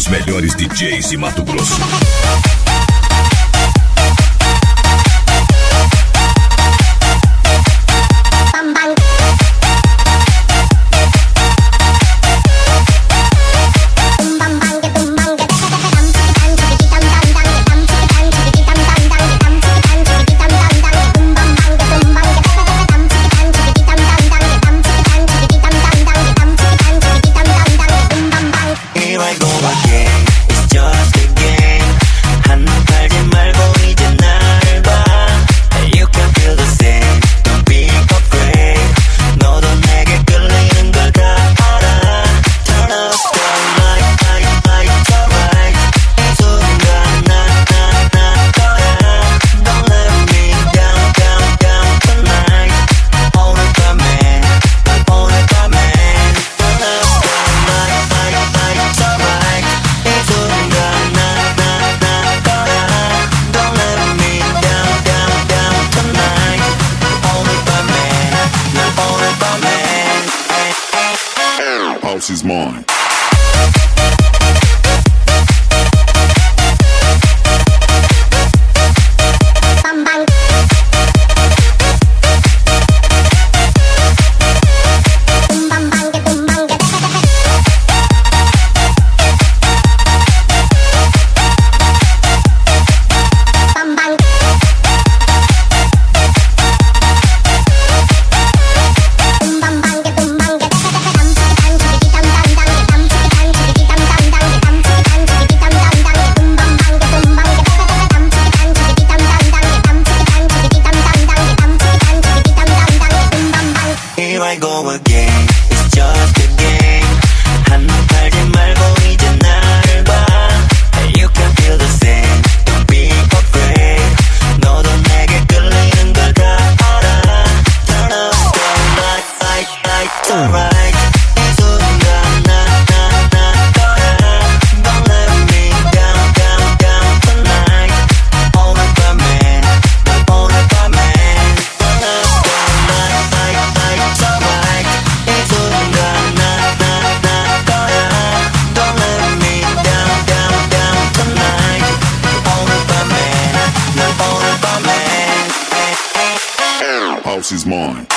Os melhores DJs de Mato Grosso. House is mine. I go again. It's just a game. 한눈 팔지 말고 이제 날 봐. You can feel the same. Don't be afraid. 너도 내게 끌리는 걸 다 알아. Turn up the light, alright. 이 순간 나 거야. Don't let me down tonight. 오늘 밤에 난 오늘 밤에 Turn up the light, alright. 이 순간 나 거야. Don't let me down tonight. 오늘 밤에 난 오늘 밤에 House is mine.